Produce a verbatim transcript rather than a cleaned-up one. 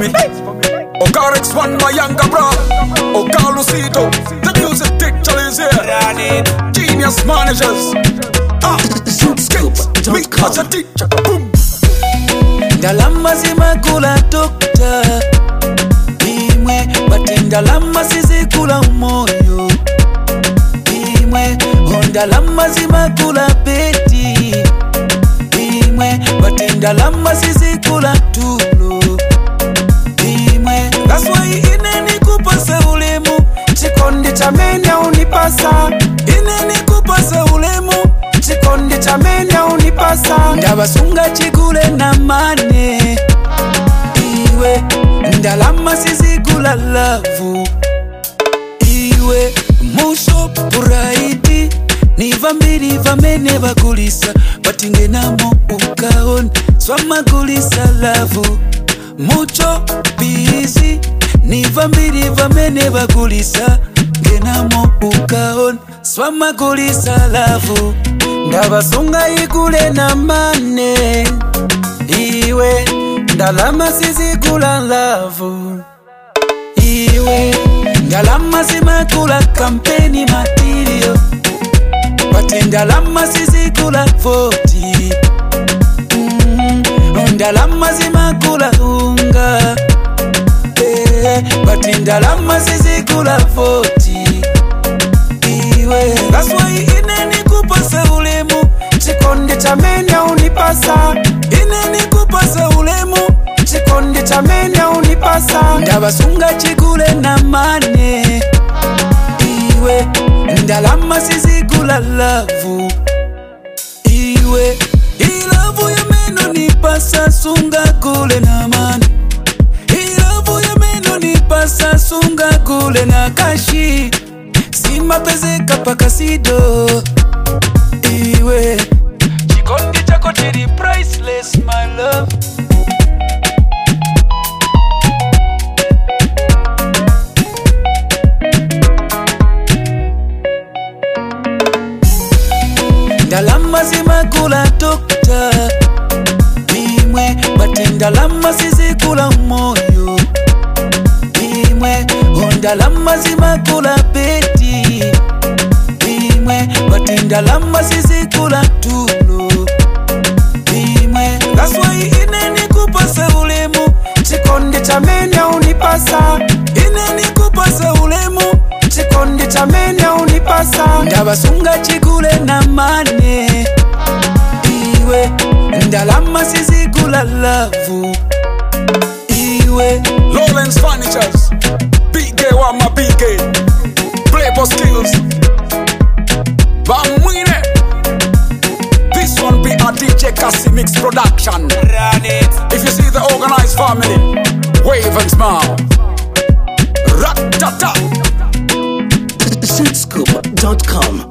me. Ogar X one, my younger bro. Ogar Lucito, the music teacher is here. Genius managers. Ah, skills, me as a teacher. Boom. Ndalama zimakula dokta imwe, bati ndalama sizikula umoyo imwe. Ndalama zimakula beti imwe, bati ndalama sizikula tulo imwe. That's why ineni kupasa ulemu, chikondi cha menya unipasa. Ineni kupasa ulemu, chikondi cha menya unipasa. Ndabasunga chikule na mane iwe, ndalama sizikula lavu iwe. Musho puraiti niva mbili vamene bakulisa, batinge namo ukaon swama kulisa lavu. Mucho busy niva mbili vamene bakulisa, genamo ukaon swama kulisa lavu. Ndabasunga ikule na mane iwe, ndalama sizikula lavu iwe. Ndalama zimakula kampeni material, bati ndalama sizikula voti mm. Ndalama zimakula unga eh, bati ndalama sizikula voti iwe. That's why ineni kupasa ulemu, chikondi cha menya unipasa. Ineni kupasa ulemu, chikondi cha menya unipasa. Ndabasunga chikule na mane iwe, ndalama sizikula lavu iwe. Ilavu ya meno nipasa, sunga kule na mane. Ilavu ya meno nipasa, sunga kule na kashi. Sima pezeka paka sido iwe, chikondi chako chiri priceless my love. Ndalama zimakula dokta imwe, bati ndalama sizikula umoyo imwe. Ndalama zimakula beti imwe, bati ndalama sizikula tulo imwe. That's why ineni kupasa ulemu, chikondi cha menya unipasa. Ineni kupasa ulemu, chikondi cha menya unipasa. Ndabasunga chikule na mane iwe, ndalama sizikula lavu iwe. Lowlands Furnitures, B K one my B K, Playboy Skills, Bamwine. This one be a D J Cassie Mix production. Run it. If you see the organized family, wave and smile. Rat-ta-ta. Sweet Scoop dot com